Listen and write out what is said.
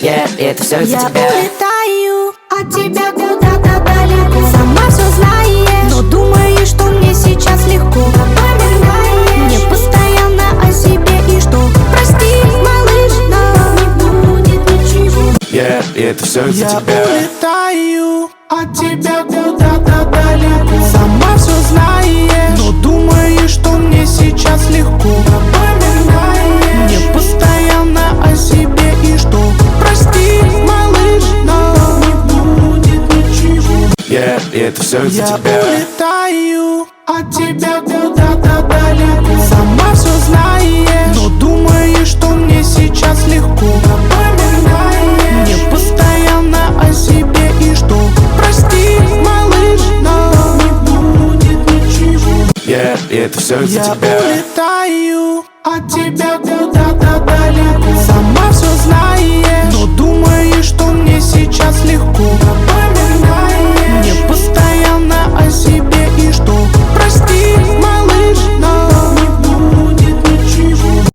И это все из-за Я тебя. улетаю от тебя куда-то далеко. Сама все знаешь, но думаешь, что мне сейчас легко. Напоминаешь мне постоянно о себе. И что, прости, малыш, но не будет ничего. И это все из-за Я тебя. улетаю от тебя куда-то далеко. Сама все знаешь, но думаешь, что мне сейчас легко. Напоминаешь мне постоянно о себе. И что, прости, малыш, но не будет ничего. И это все из-за Я тебя. улетаю от тебя куда-то далеко. Сама все знаешь, но думаешь, что мне сейчас легко. Напоминаешь мне постоянно о себе. И что, прости, малыш, но не будет ничего. И это все из-за Я тебя. улетаю от тебя